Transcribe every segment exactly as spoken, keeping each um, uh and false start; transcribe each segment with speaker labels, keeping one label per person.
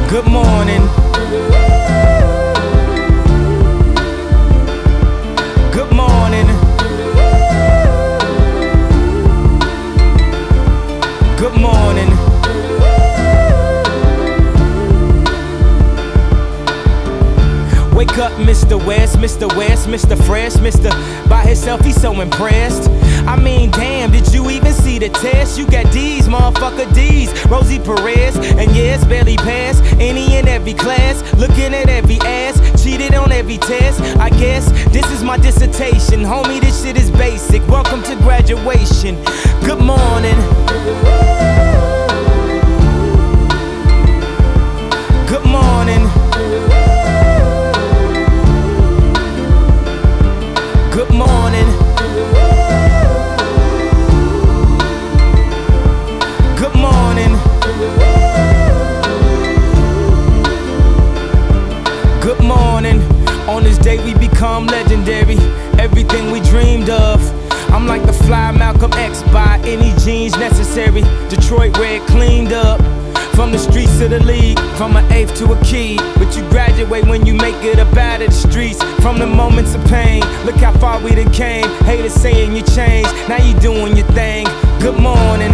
Speaker 1: Good morning. Good morning. Good morning. Wake up, Mister West, Mister West, Mister Fresh, Mister By himself, he's so impressed. I mean, damn, did you even see the test? You got D's, motherfucker D's, Rosie Perez, and yes, barely passed any and every class. Looking at every ass, cheated on every test. I guess this is my dissertation, homie. This shit is basic. Welcome to graduation. Good morning. Good morning. Good morning. Good morning. Good morning. On this day we become legendary. Everything we dreamed of. I'm like the fly Malcolm X, by any genes necessary. Detroit red cleaned up. From the streets to the league, from an eighth to a key. But you graduate when you make it up out of the streets. From the moments of pain, look how far we done came. Haters saying you changed, now you doing your thing. Good morning.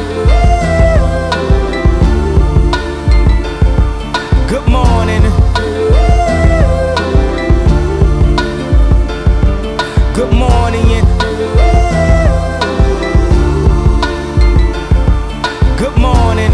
Speaker 1: Good morning. Good morning. Good morning.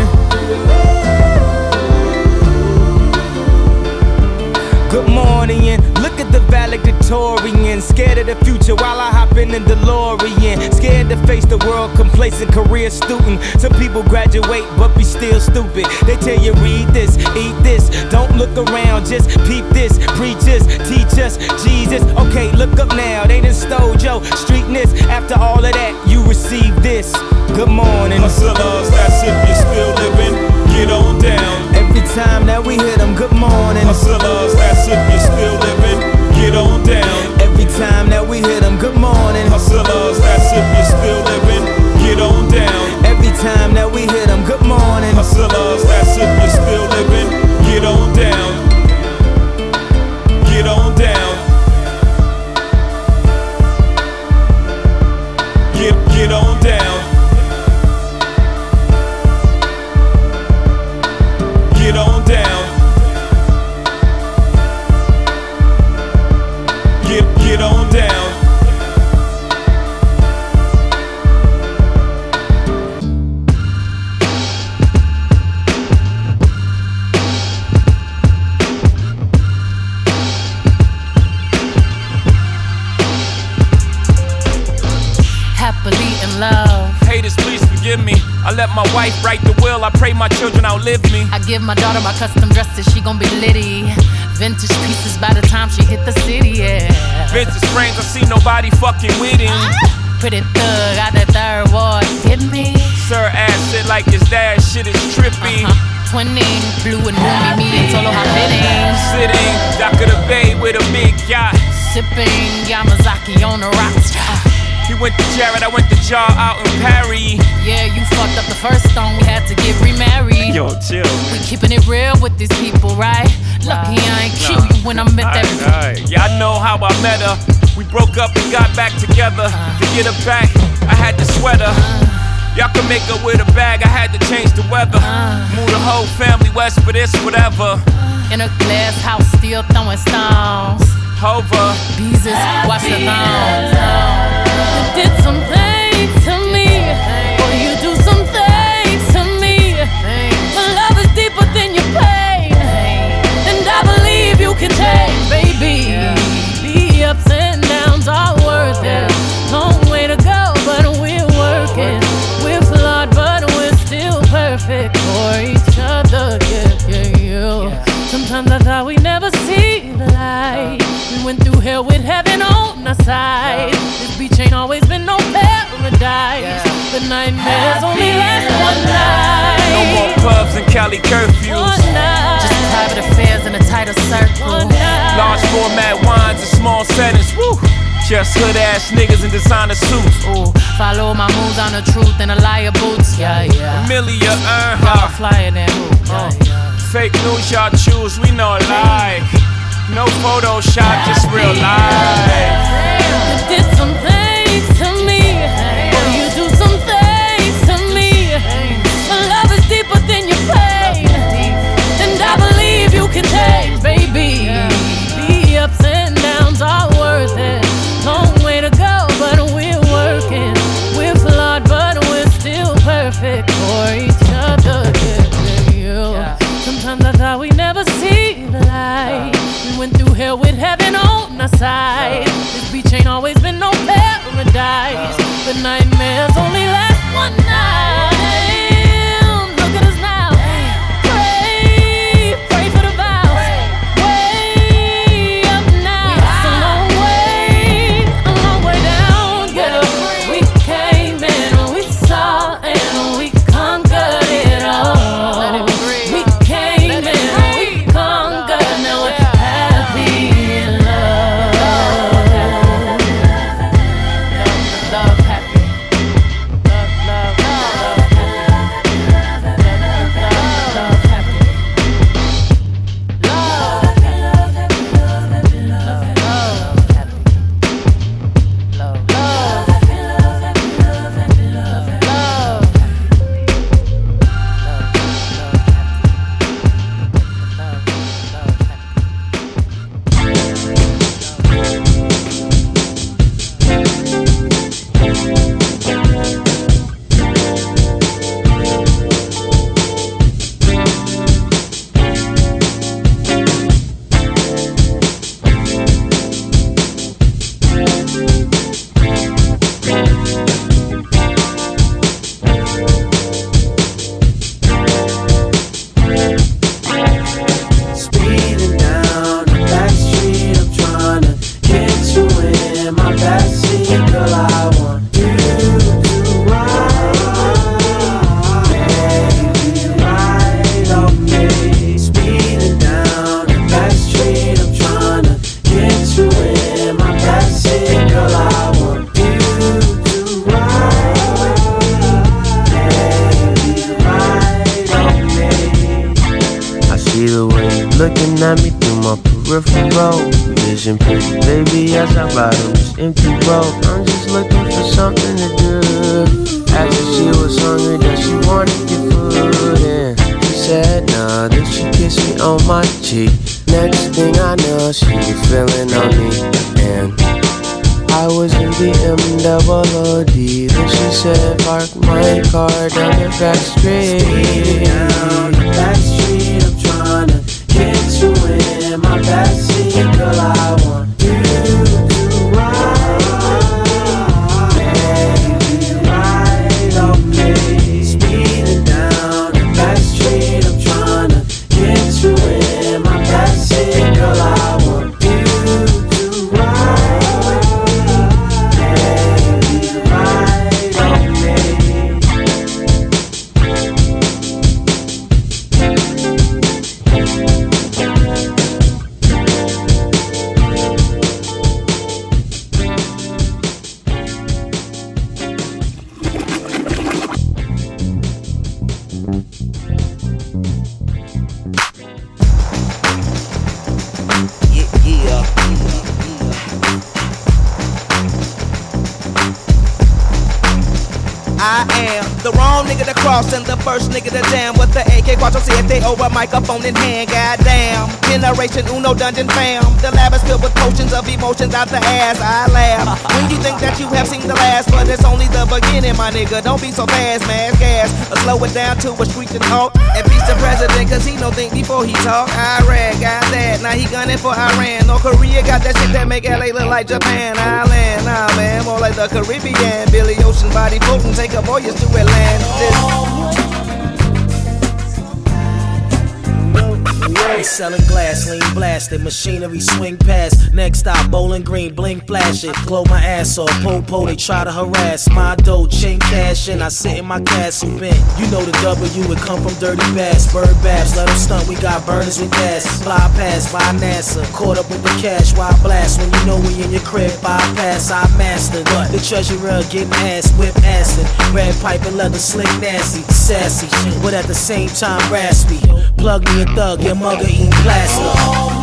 Speaker 1: Good morning, look at the valedictorian. Scared of the future while I hop in the DeLorean. Scared to face the world, complacent career student. Some people graduate but be still stupid. They tell you read this, eat this, don't look around, just peep this. Preach us, teach us, Jesus. Okay, look up now, they done stole your streetness. After all of that, you receive this. Good morning.
Speaker 2: Hustlers, that's if you're still living, get on down.
Speaker 1: Every time that we hit them, good morning.
Speaker 2: Hustlers, that's if you're still living, get on down.
Speaker 1: Every time that we hit them, good morning.
Speaker 2: Hustlers, that's if you're still living, get on down.
Speaker 1: Every time that we hit them, good morning.
Speaker 2: Hustlers, that's if you're still living, get on down. Get on down. Get, get on down. Get on down. Get, get on down.
Speaker 3: Happily in love.
Speaker 4: Haters, please forgive me. I let my wife write the will. I pray my children outlive me.
Speaker 3: I give my daughter my custom dresses, she gon' be litty. Vintage pieces by the time she hit the city, yeah.
Speaker 4: Vintage frames, I see nobody fucking with him.
Speaker 3: Pretty thug out the third ward, get me?
Speaker 4: Sir ass shit like his dad, shit is trippy.
Speaker 3: Uh-huh. Twinning, blue and roomy, me and Solo how fitting.
Speaker 4: Sitting, dock of the bay with a big yacht.
Speaker 3: Sipping Yamazaki on the rocks. Uh,
Speaker 4: He went to Jared, I went to Jar out in Paris.
Speaker 3: Yeah, you fucked up the first stone, we had to get remarried.
Speaker 4: Yo, chill.
Speaker 3: We keeping it real with these people, right? Lucky I ain't kill you when I met that bitch.
Speaker 4: Right. Yeah, I know how I met her. We broke up and got back together.
Speaker 3: Uh,
Speaker 4: To get her back, I had to sweat her.
Speaker 3: Uh,
Speaker 4: Y'all can make her with a bag, I had to change the weather.
Speaker 3: Uh,
Speaker 4: Move the whole family west for this, whatever.
Speaker 3: in a glass house, still throwing stones.
Speaker 4: Hover.
Speaker 3: Jesus, watch the thongs. You did some things to me, or you do some things to me. My love is deeper than your pain, and I believe you can change, baby. The ups and downs are worth it. Long way to go, but we're working. We're flawed, but we're still perfect for each other. Yeah, yeah, yeah. Sometimes I thought we'd never see the light. We went through hell with heaven on our side. This beach ain't always been no paradise. The nightmares only last one night.
Speaker 4: No more pubs and Cali curfews.
Speaker 3: One night. Just private affairs in a tighter circle. One night.
Speaker 4: Large format wines and small settings. Woo! Just hood ass niggas in designer suits.
Speaker 3: Ooh, follow my moves on the truth and a liar boots. Yeah, yeah.
Speaker 4: Amelia
Speaker 3: Y'all
Speaker 4: Earnhardt.
Speaker 3: flyer than who? Yeah, yeah.
Speaker 4: fake news y'all choose, we know like. No Photoshop, just real life.
Speaker 3: You did some things to me, or you do some things to me. My love is deeper than your pain, and I believe you can change, baby. The ups and downs are worth it. Long way to go, but we're working. We're flawed, but we're still perfect for each other. Yeah. Sometimes I thought we'd never see the light. We went through hell with heaven on our side. This beach ain't always been no paradise, but nightmares only last one night. Damn, look at us now. Pray, pray for the vows. Way up now. It's a long way, a long way down. Get up. We came in, we saw, and we conquered it all. We came in, we conquered. Now we're happy in love. Love, happy. Love, love, love, happy. Love, love, love, happy. Love, happy, love, happy, love, happy, love, happy, love, happy. Love, love, happy, love, happy, love, happy, love, happy, love,
Speaker 5: Speeding down the back street, I'm tryna get you in my backseat, girl. I want you to ride, baby, ride on me. Speeding down the back street, I'm tryna get you in my backseat, girl. I want you to ride, baby, ride on me. I see the way you looking at me through my peripheral vision, pretty baby, as I ride on this empty road. I'm just looking for something to do. Asked if she was hungry, that she wanted to get food in. She said nah, then she kissed me on my cheek. Next thing I know, she was feeling on me, and I was in the M double O D. Then she said, park my car down the back street. Speeding down the back street, I'm tryna get you in my backseat, girl. I want you to ride, baby, ride on me. Speeding down the back street, I'm tryna get you in my backseat, girl. I want you to ride, baby, ride on me.
Speaker 6: I am the wrong nigga to cross and the first nigga to jam with the A K Quattro siete over microphone in hand. Goddamn, generation Uno dungeon fam. The lab is filled with potions of emotions out the ass. I laugh when you think that you have seen the last, but it's only the beginning, my nigga. Don't be so fast, man. Gas, or slow it down to a screeching halt. And peace the president, cause he no think before he talk. Iraq got that, now he gunning for Iran. North Korea got that shit that make L A look like Japan. Island, nah man, more like the Caribbean. Billy Ocean body floating, take a voyage to Atlantis.
Speaker 7: They selling glass, lean blasted, machinery swing past. Next stop, Bowling Green, blink flashing. Blow my ass off, po-po, they try to harass. My dough, chain cash in, I sit in my castle bent. You know the W, it come from dirty bass. Bird baths, let them stunt, we got burners with gas. Fly past by NASA, caught up with the cash. Why blast when you know we in your crib? Bypass, I mastered. But the treasurer getting ass, whip acid. Red pipe and leather, slick nasty, sassy. But at the same time raspy. Plug me a thug, your mother eating plaster.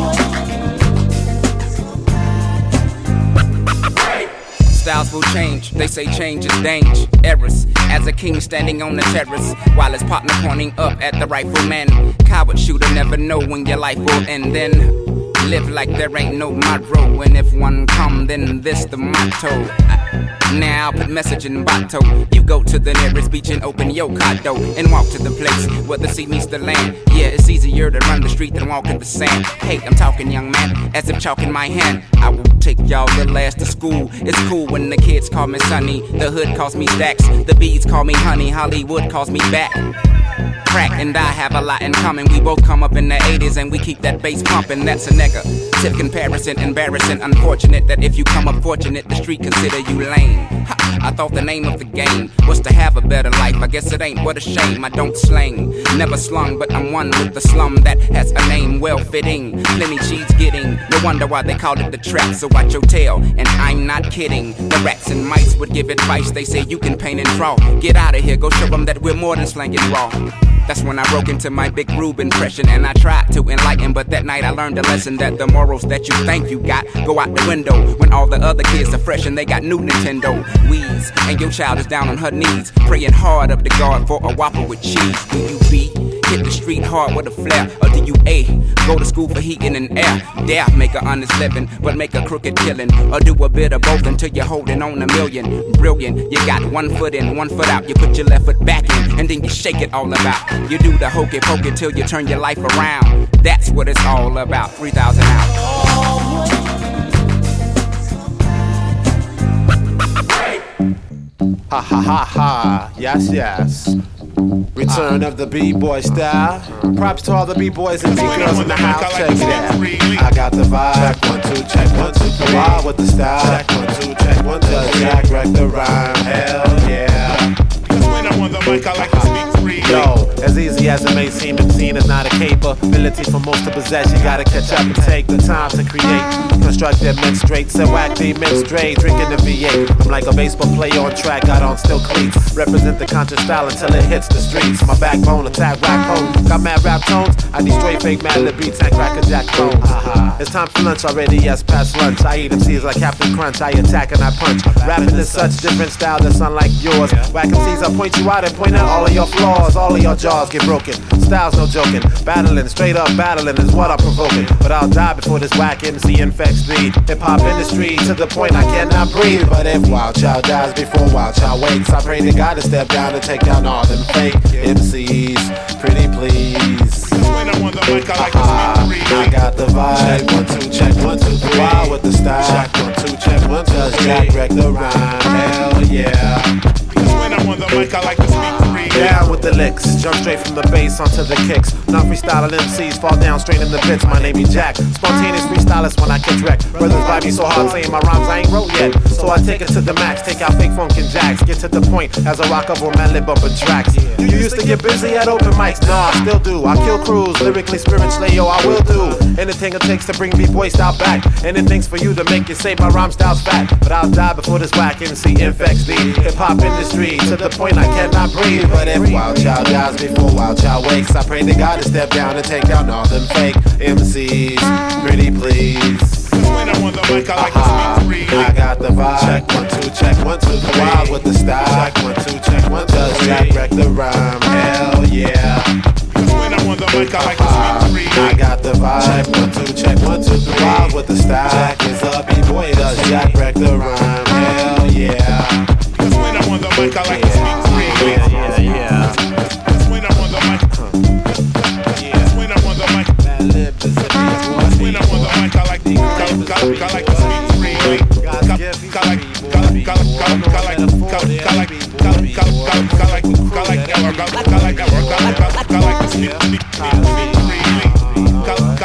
Speaker 8: Styles will change, they say change is dangerous. As a king standing on the terrace, while his partner pointing up at the rifleman. Coward shooter never know when your life will end. Then live like there ain't no tomorrow. And if one come, then this the motto. Now put message in bottle. You go to the nearest beach and open your condo and walk to the place where the sea meets the land. Yeah, it's easier to run the street than walk in the sand. Hey, I'm talking, young man, as if chalk in my hand. I will take y'all little ass to school. It's cool when the kids call me Sonny. The hood calls me Stacks. The bees call me Honey. Hollywood calls me back. Crack and I have a lot in common. We both come up in the eighties and we keep that bass pumping. That's a negative comparison, embarrassing, unfortunate that if you come up fortunate, the street consider you lame. Ha, I thought the name of the game was to have a better life. I guess it ain't, what a shame. I don't slang, never slung, but I'm one with the slum that has a name well fitting. Plenty cheese getting, no wonder why they called it the trap. So watch your tail, and I'm not kidding. The rats and mice would give advice. They say you can paint and draw. Get out of here, go show them that we're more than slanging raw. That's when I broke into my Big Rube impression, and I tried to enlighten, but that night I learned a lesson that the morals that you think you got go out the window when all the other kids are fresh and they got new Nintendo Wii's, and your child is down on her knees praying hard up to God for a Whopper with cheese. Will you be hit the street hard with a flare, or do you A, go to school for heating and air? Dare make a honest living, but make a crooked killing, or do a bit of both until you're holding on a million? Brilliant, you got one foot in, one foot out. You put your left foot back in, and then you shake it all about. You do the hokey pokey till you turn your life around. That's what it's all about. three thousand out.
Speaker 9: Ha ha ha ha, yes yes. Return of the B-boy style. Props to all the B-boys and B-girls in the house. Check it out. I got the vibe. Check one, two, check one, two, three. Wild with the style. Check one, two, check one, two, three. Jack wreck the rhyme. Hell yeah.
Speaker 2: Cause when I'm on the mic, I like to speak free.
Speaker 9: Yo, as easy as it may seem, the scene is not a capability for most to possess. You gotta catch up and take the time to create. Construct that mix straight, so whack the mix straight. Drinking the V eight. I'm like a baseball player on track, got on still cleats. Represent the conscious style until it hits the streets. My backbone, attack rap home. Got mad rap tones, I destroy fake mad lip beats and crack a jack clones. Uh-huh. It's time for lunch already, yes, past lunch. I eat M Cs like Captain Crunch, I attack and I punch. Rapping is such different style that's unlike yours. Whack M Cs, I point you out and point out all of your flaws. All of your jaws get broken, style's no joking. Battling, straight up battling is what I'm provoking. But I'll die before this whack M C infects the hip-hop industry to the point I cannot breathe. But if Wild Child dies before Wild Child wakes, I pray to God to step down and take down all them fake M Cs. Pretty please.
Speaker 2: When I'm on the mic, I like to speak free.
Speaker 9: I got the vibe. Check one, two, check one, two, three. Wild with the style. Check one, two, check one, two, three. Jack wreck the rhyme. Hell yeah.
Speaker 2: When I'm on the mic, I like to speak free.
Speaker 9: Down with the licks, jump straight from the bass onto the kicks. Not freestyling M Cs, fall down straight in the bits. My name is Jack, spontaneous freestylist when I catch wreck. Brothers vibe me so hard saying my rhymes I ain't wrote yet. So I take it to the max, take out fake funk and jacks. Get to the point as I rock up on my lip bumping tracks. You used to get busy at open mics, nah, I still do. I kill crews, lyrically, spiritually, yo, I will do anything it takes to bring B-boy style back. Anything's for you to make you say my rhyme style's fat. But I'll die before this whack M C infects the hip-hop industry to the point I cannot breathe. But if Wild Child dies before Wild Child wakes, I pray to God to step down and take down all them fake M Cs. Pretty please.
Speaker 2: When I'm on the mic, I like to speak free.
Speaker 9: I got the vibe. Check one, two, check one, two, three. Wild with the style. Check one, two, check one, two, three. Jack wreck the rhyme. Hell yeah.
Speaker 2: When I'm on the mic, I like to speak free.
Speaker 9: I got the vibe. Check one, two, check one, two, three. Wild with the style. Jack is a B-boy, does Jack wreck the rhyme. Hell yeah.
Speaker 2: When I'm on the mic, I like to speak free.
Speaker 9: Yeah, yeah, yeah.
Speaker 2: When I'm on the mic, yeah. When I'm on the mic, when I'm on the mic, I like to, I like to speak free. I like, I like, I like, I like to speak free.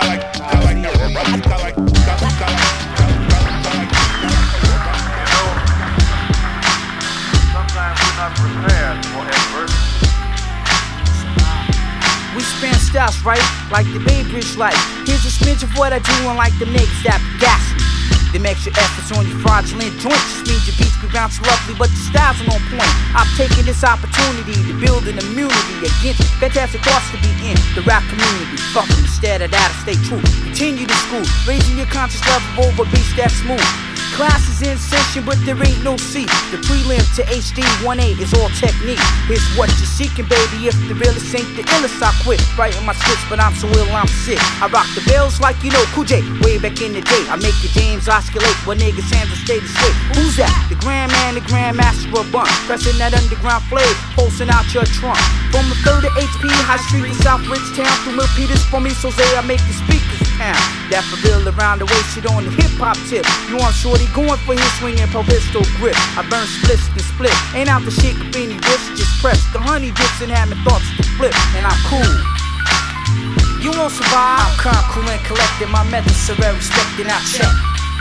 Speaker 10: We spin styles, right? Like the Bay Bridge light. Here's a smidge of what I do, unlike the niggas that be gassing. Them extra efforts on your fraudulent joints just means your beats be bouncing lovely, but your styles are on point. I've taken this opportunity to build an immunity against fantastic thoughts to be in the rap community. Fuck them, instead of that, I stay true. Continue to school, raising your conscious level over beats that smooth. Class is in session, but there ain't no C. The prelim to H D one A is all technique. Here's what you're seeking, baby. If the realest ain't the illest, I quit writing my scripts, but I'm so ill, I'm sick. I rock the bells like you know Cool J, way back in the day. I make your James oscillate when niggas hands will stay the straight. Who's that? The Grand Man, the Grand Master of Bun, pressing that underground flame, pulsing out your trunk. From the third to H P, High Street to South Ridgetown, through Milpitas, from East Jose, I make the speakers pound. That for real around the way, shit on the hip hop tip. You want shorty going for his swinging pro pistol grip. I burn splits and split. Ain't out the shit with any rips, just press the honey dips and have my thoughts to flip. And I'm cool. You won't survive. I'm calm, cool, and collected. My methods are well respected. I check.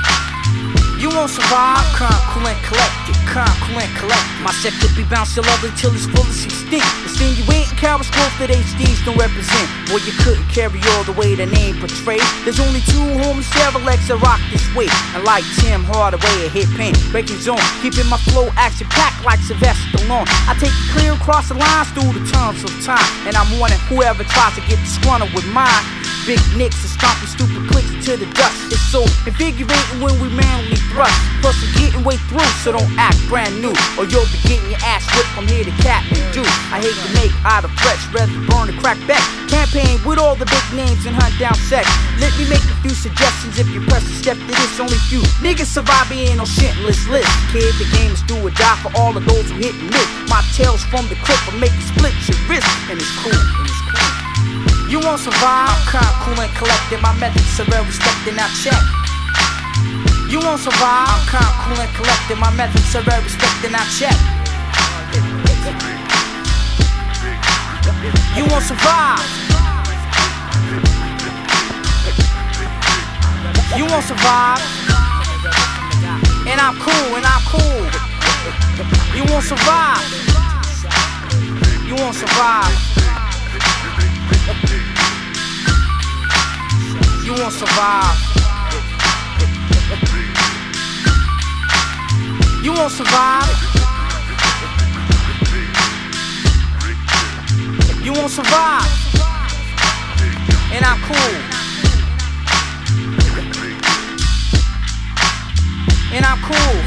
Speaker 10: You won't survive. I'm calm, cool, and collected. Calm, cool, and collected. My set could be bouncing lovely till it's full of sixteen. Extenuating cowards growth that H Ds don't represent. Boy, you couldn't carry all the way the name portrayed. There's only two homies, Chevrolex that rock this way. And like Tim Hardaway, a hit pain, breaking zone, keeping my flow action packed like Sylvester Stallone. I take it clear across the lines through the tunnels of time, and I'm warning whoever tries to get disgruntled with mine. Big nicks and stomping stupid clicks to the dust. It's so invigorating when we manly thrust. Plus I'm getting way through, so don't act brand new, or you'll be getting your ass whipped from here to Captain Duke. I hate to make out of threats, rather burn the crack back. Campaign with all the big names and hunt down sex. Let me make a few suggestions if you press a step to this. Only few niggas survive being on shitless list. Kid, the game is do or die for all of those who hit and miss. My tails from the clip will make you split your wrist, and it's cool, and it's cool. You won't survive. I'm calm, cool, and collected. My methods are well respected. Now check. You won't survive. I'm calm, cool, and collected. My methods are well respected. Now check. You won't survive. You won't survive. And I'm cool, and I'm cool. You won't survive. You won't survive. You won't survive. You won't survive. You won't survive. And I'm cool. And I'm cool.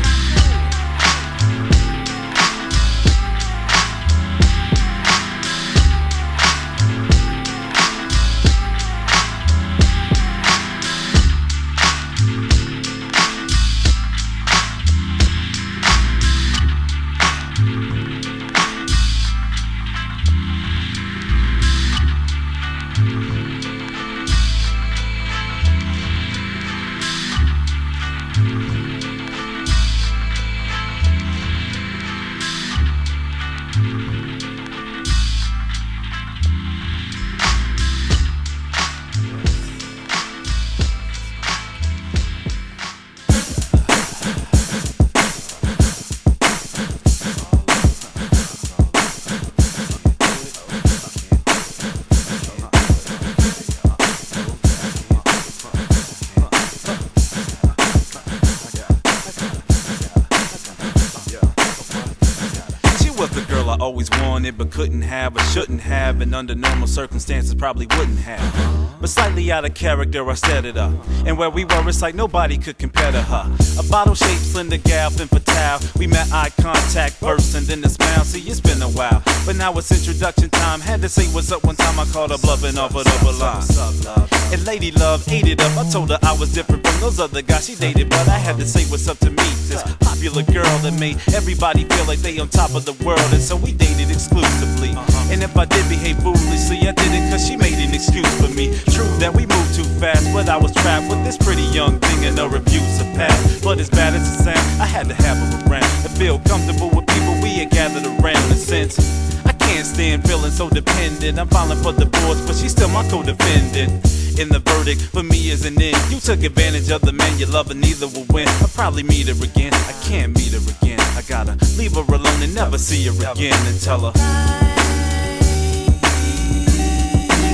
Speaker 4: Always wanted but couldn't have or shouldn't have, and under normal circumstances probably wouldn't have. But slightly out of character I set it up, and where we were it's like nobody could compare to her. A bottle-shaped slender gal, femme fatale. We met eye contact first and then the smile. See, it's been a while, but now it's introduction time. Had to say what's up one time, I called her bluffing off of the line. And lady love ate it up. I told her I was different from those other guys she dated, but I had to say what's up to me. This popular girl that made everybody feel like they on top of the world, and so we dated exclusively. Uh-huh. And if I did behave foolishly, I did it cause she made an excuse for me. True that we moved too fast, but I was trapped with this pretty young thing and her abusive past. But as bad as it sounds, I had to have her around and feel comfortable with people we had gathered around. And since I can't stand feeling so dependent, I'm filing for divorce, but she's still my co-defendant. In the verdict for me is an end. You took advantage of the man you love and neither will win. I'll probably meet her again. I can't meet her again. I gotta leave her alone and never see her again and tell her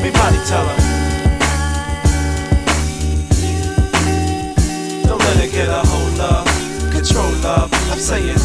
Speaker 4: everybody tell her. Don't let it get a hold of, control love, I'm saying.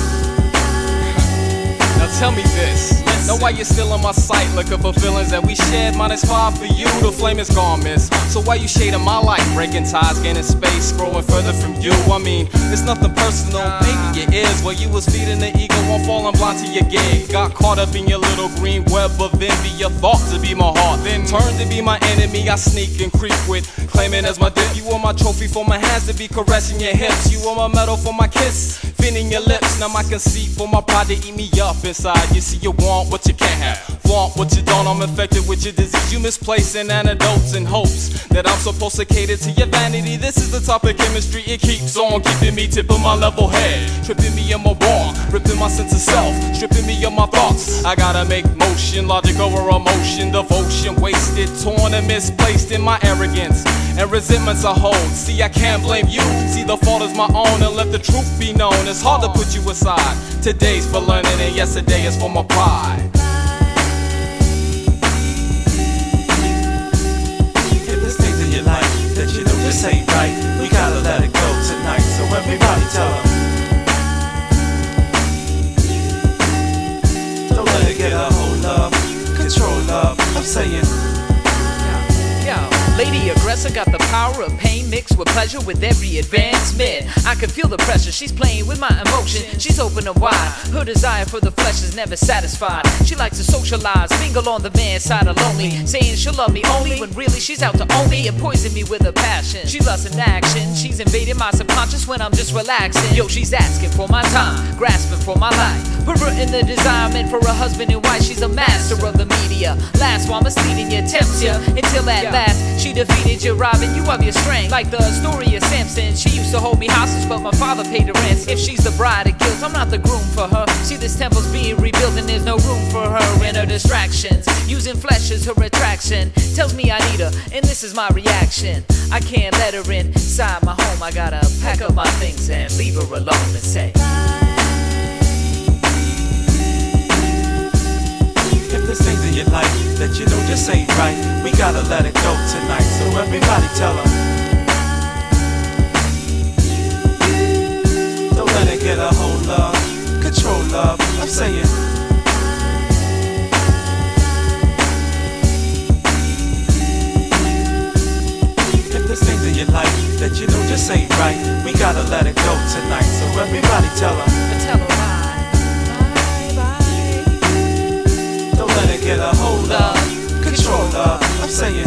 Speaker 11: Now tell me this. Know why you're still on my sight, looking for feelings that we shared. Minus five for you, the flame is gone, miss. So why you shading my light, breaking ties, gaining space, growing further from you? I mean, it's nothing personal, maybe it is. Well, you was feeding the ego, I'm falling blind to your gig. Got caught up in your little green web of envy. Your thought to be my heart, then turned to be my enemy. I sneak and creep with, claiming as my dip. You were my trophy for my hands to be caressing your hips. You were my medal for my kiss, feeling your lips. Now my conceit for my pride to eat me up inside. You see, you want what you can't have, flaunt what you don't. I'm infected with your disease. You misplacing antidotes and hopes that I'm supposed to cater to your vanity. This is the type of chemistry, it keeps on keeping me tipping my level head, tripping me in my wrong, ripping my sense of self, stripping me of my thoughts. I gotta make motion, logic over emotion, devotion wasted, torn and misplaced in my arrogance and resentments I hold. See, I can't blame you, see the fault is my own, and let the truth be known. It's hard to put you aside. Today's for learning and yesterday is for my pride.
Speaker 4: If there's things in your life that you know just ain't right, we gotta let it go tonight. So everybody tell them. Don't let it get a hold of, control love, I'm saying.
Speaker 10: Lady aggressor got the power of pain mixed with pleasure with every advancement. I can feel the pressure, she's playing with my emotion. She's open and wide, her desire for the flesh is never satisfied. She likes to socialize, mingle on the man's side of lonely, saying she'll love me only when really she's out to own me and poison me with her passion. She loves in action, she's invading my subconscious when I'm just relaxing. Yo, she's asking for my time, grasping for my life, perverting the desire meant for a husband and wife. She's a master of the media, last while misleading you, tempts you, until at last she defeated you, robbing you of your strength. Like the story of Samson, she used to hold me hostage, but my father paid the rent. If she's the bride of guilt, I'm not the groom for her. See, this temple's being rebuilt and there's no room for her and her distractions. Using flesh as her attraction, tells me I need her, and this is my reaction. I can't let her inside my home. I gotta pack up my things and leave her alone and say,
Speaker 4: if there's things in your life that you know just ain't right, we gotta let it go tonight. So everybody tell them. Don't let it get a hold of, control love, I'm saying. If there's things in your life that you know just ain't right, we gotta let it go tonight. So everybody tell them.
Speaker 10: Tell her why.
Speaker 4: Let it get a hold of, control love, I'm saying.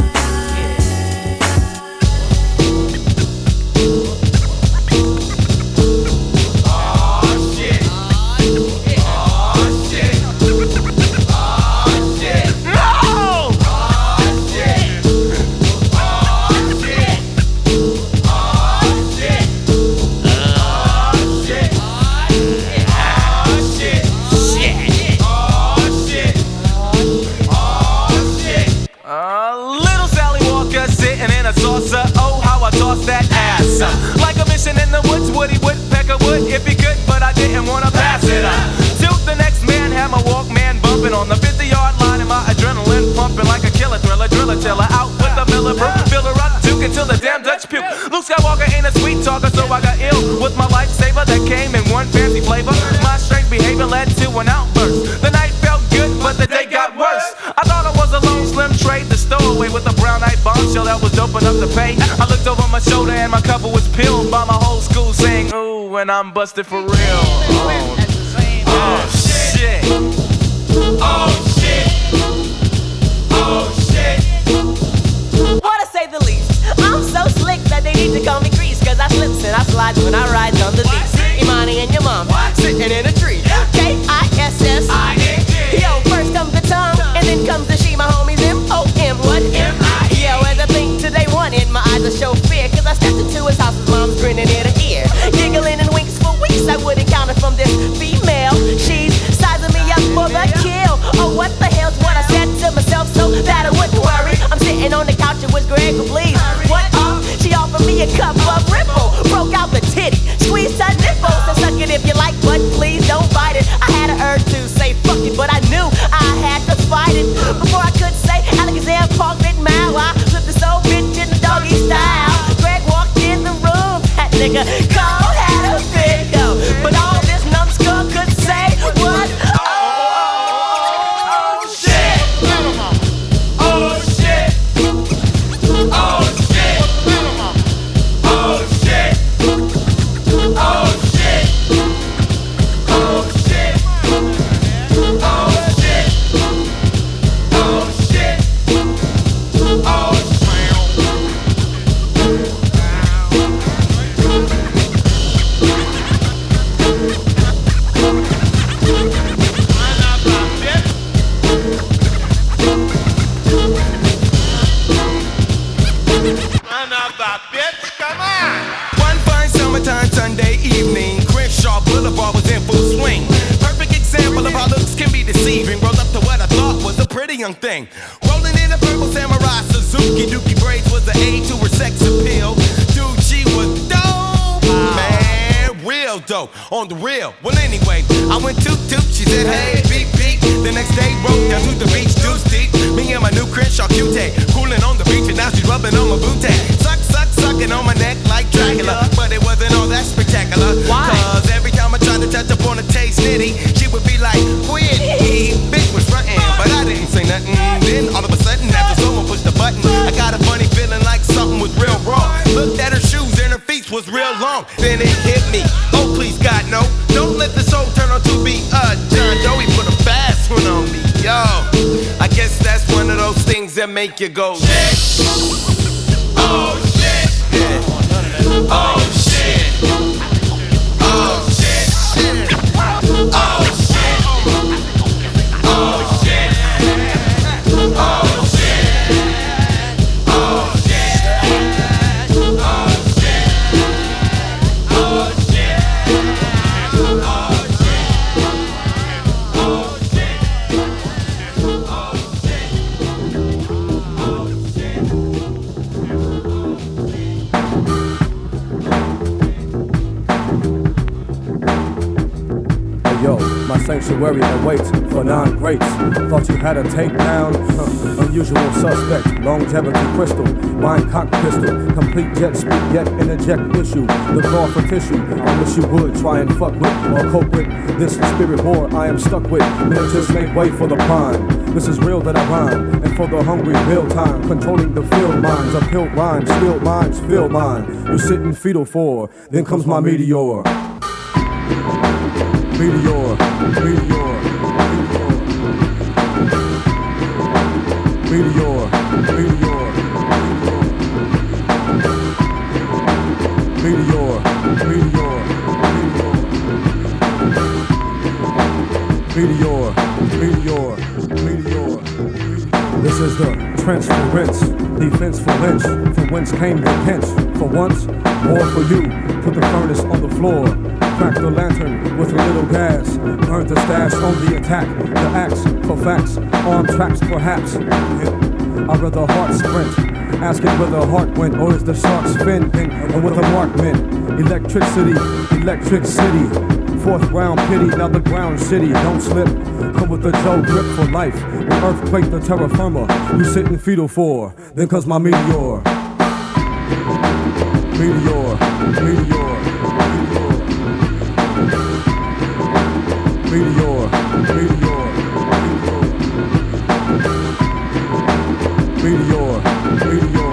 Speaker 1: Like a mission in the woods, Woody Woodpecker would if he could, but I didn't wanna pass it up. Till the next man had my Walkman bumping on the fifty-yard line, and my adrenaline pumping like a killer thriller, driller tiller out with the Miller Brew, fill her up, took it till the damn Dutch puke. Luke Skywalker ain't a sweet talker, so I got ill with my lifesaver that came in one fancy flavor. My strange behavior led to an outburst. The night felt good, but the day got worse. I thought I was a lone slim trade, the stowaway with a brown eyed bombshell that was dope enough to pay. I looked over my shoulder and my cover was peeled by my whole school saying, ooh, and I'm busted for real. Oh, oh shit. Oh shit. Oh shit.
Speaker 12: What to say the least, I'm so slick that they need to call me Grease, cause I slips and I slides when I ride on the beat. Imani and your mom, sitting in a tree. K I S S I N G. Yo, first comes the tongue, and then comes the she, my homies M O M. What? M I E. Yo, as I think today one in my eyes, I show fear, cause I stepped into his house, his mom's grinning ear to ear. Giggling and winks for weeks, I wouldn't count it from this female. She's sizing me up for the kill. Oh, what the hell's what I said to myself so that I wouldn't worry. I'm sitting on the couch, it was Greg, please. What up? She offered me a cup of Ripple, broke out the titty, squeezed her nipple. So suck it if you like, but please
Speaker 1: young thing. Rolling in a purple samurai Suzuki. Dookie braids was the A to her sex appeal. Dude, she was dope, man, real dope, on the real. Well, anyway, I went toot toot. She said, hey, beep beep. The next day, rode down to the beach, deuce deep. Me and my new Crenshaw Q-Tay, cooling on the beach, and now she's rubbing on my booty. Suck, suck, sucking on my neck like Dracula, but it wasn't all that spectacular. Why? Cause every time I tried to touch up on a taste nitty, she would be like, quit. Bitch was frontin', but I didn't say nothing. Then all of a sudden, after someone pushed the button, I got a funny feeling like something was real wrong. Looked at her shoes and her feet was real long. Then it hit me. Oh, please, God, no. Don't let this soul turn on to be uh John Doe. He put a fast one on me, yo. I guess that's one of those things that make you go shit. Oh shit. Yeah. Oh shit. Oh shit. Shit. Oh shit. Oh shit. Oh shit. Oh shit. Oh shit. Oh shit.
Speaker 13: Yo, my sanctuary awaits for non-greats. Thought you had a takedown? Huh. Unusual suspect, longevity crystal, mind cock pistol, complete jet speed, yet interject issue. The call for tissue, I wish you would try and fuck with or cope with this spirit war I am stuck with. Miniatures make way for the prime. This is real that I rhyme, and for the hungry real time, controlling the field minds, uphill rhymes, still minds, feel mine. You sit in fetal for, then comes my meteor. Meteor, meteor, meteor, meteor, meteor, meteor, meteor, meteor, meteor. This is the transference, defense for lynch, from whence came the pinch. For once, more for you, put the furnace on the floor. Crack the lantern with a little gas. Burn the stash on the attack. The axe for facts. Arm tracks perhaps. I'd rather heart sprint. Asking where the heart went, or is the shark's fin thing, or with a markman. Electricity, electric city. Fourth round pity, now the ground shitty. Don't slip. Come with the Joe grip for life. With earthquake the terra firma. You sit in fetal for. Then comes my meteor. Meteor, meteor. Meteor, meteor, meteor, meteor,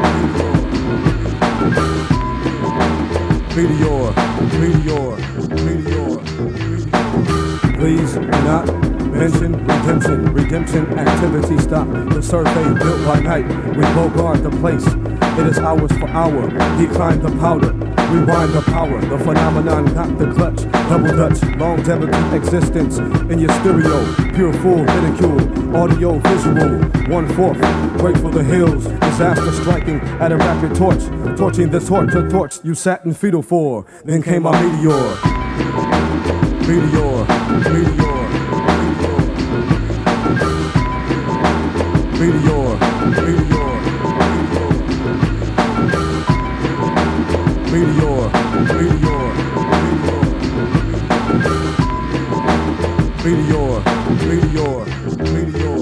Speaker 13: meteor, meteor, meteor. Please do not mention redemption. Redemption activity stop. The survey built by night. We bogart the place. It is hours for hour. Decline the powder. Rewind the power, the phenomenon got the clutch. Double Dutch, longevity existence in your stereo. Pure full ridicule, audio visual. One fourth, break for the hills. Disaster striking at a rapid torch. Torching the torch to torch you sat in fetal for. Then came my meteor. Meteor, meteor, meteor, meteor. Meteor, meteor, meteor, meteor, meteor,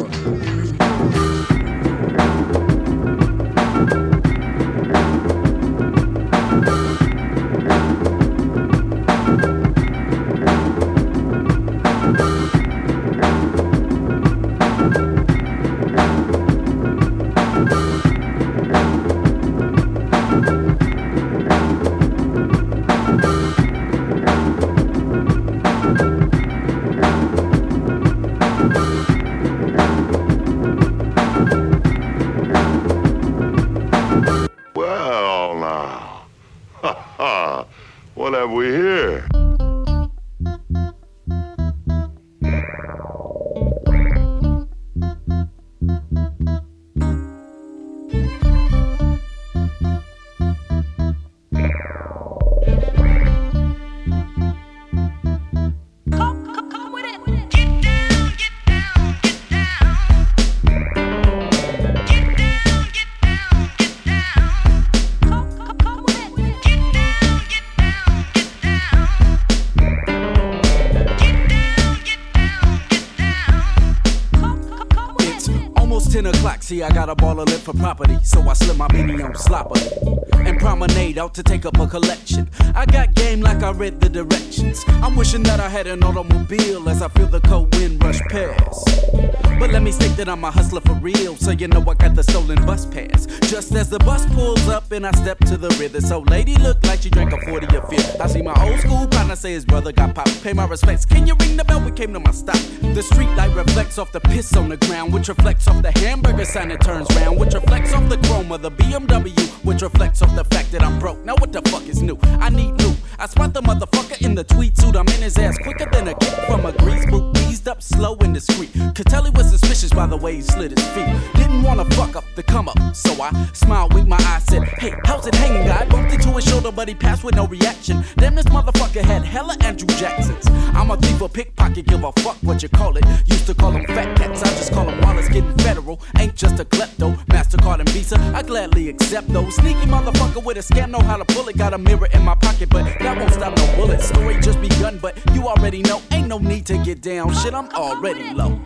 Speaker 14: ten o'clock, see I got a baller lit for property, so I slip my beanie on sloppily and promenade out to take up a collection. I got game like I read the directions. I'm wishing that I had an automobile as I feel the cold wind rush past. But let me state that I'm a hustler for real, so you know I got the stolen bus pass. Just as the bus pulls up and I step to the rear, this old lady looked like she drank a forty of fear. I see my old school partner say his brother got popped. Pay my respects, can you ring the bell? We came to my stop. The street light reflects off the piss on the ground, which reflects off the hamburger sign that turns round, which reflects off the chrome of the B M W, which reflects off the fact that I'm broke. Now what the fuck is new? I need loot. I spot the motherfucker in the tweed suit. I'm in his ass quicker than a kick from a grease boot. Eased up, slow and discreet. Could tell he was suspicious by the way he slid his feet. Didn't wanna fuck up the come up, so I smiled, winked my eye, said, hey, how's it hanging? I bumped into his shoulder, but he passed with no reaction. Damn, this motherfucker had hella Andrew Jacksons. I'm a thief, a pickpocket, give a fuck what you call it. Used to call them fat cats, I just call them Wallace. Getting federal, ain't just a klepto. MasterCard and Visa, I gladly accept those. Sneaky motherfucker with a scam, know how to pull it. Got a mirror in my pocket, but that won't stop no bullet. Story just begun, but you already know. Ain't no need to get down, shit, I'm already low.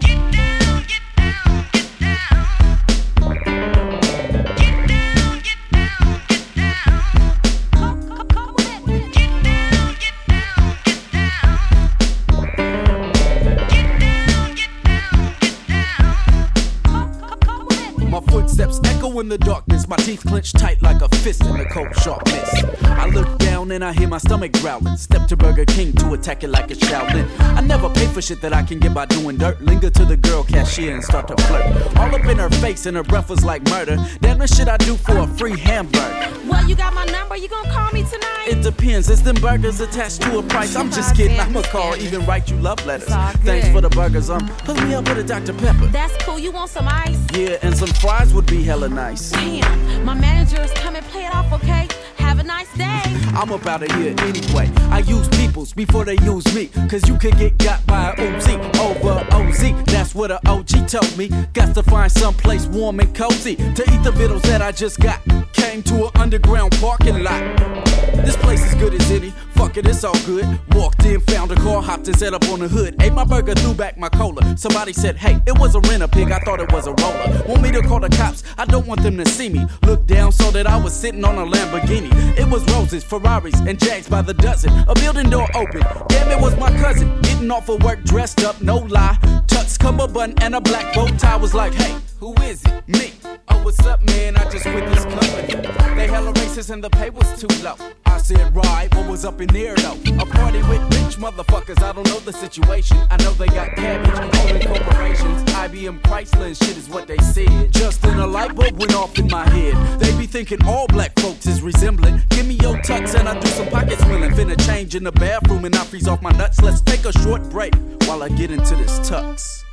Speaker 14: Footsteps echo in the darkness, my teeth clenched tight like a fist in the cold sharp mist. I look down and I hear my stomach growling. Step to Burger King to attack it like a Shaolin. I never pay for shit that I can get by doing dirt. Linger to the girl cashier and start to flirt. All up in her face and her breath was like murder. Damn, the shit I do for a free hamburger.
Speaker 3: Well, you got my number, you gonna call me tonight?
Speaker 14: It depends, is them burgers attached to a price? I'm just kidding, I'ma call, even write you love letters. Thanks for the burgers, um, hook me up with a Doctor Pepper.
Speaker 3: That's cool, you want some ice?
Speaker 14: Yeah, and some fries would be hella nice.
Speaker 3: Damn, my manager is coming, play it off, okay? Have a nice day.
Speaker 14: I'm up out of here anyway. I use peoples before they use me, cause you could get got by a Uzi over O Z. That's what a O G told me. Got to find someplace warm and cozy to eat the vittles that I just got. Came to an underground parking lot. This place is good as any. Fuck it, it's all good. Walked in, found a car, hopped and set up on the hood. Ate my burger, threw back my cola. Somebody said, hey, it was a rent-a-pig. I thought it was a roller. Want me to call the cops? I don't want them to see me. Looked down, saw that I was sitting on a Lamborghini. It was roses, Ferraris, and Jags by the dozen. A building door open. Damn, it was my cousin. Getting off of work, dressed up, no lie. Tux, cummerbund, and a black bow tie. Was like, hey, who is it? Me. Oh, what's up, man? I just with this company. They hella racist and the pay was too low. I said, right, what was up in there though? A party with rich motherfuckers, I don't know the situation. I know they got cabbage, owning corporations. I B M, Chrysler and shit is what they said. Just then a light bulb went off in my head. They be thinking all black folks is resembling. Give me your tux and I do some pocket swilling. Finna change in the bathroom and I freeze off my nuts. Let's take a short break while I get into this tux.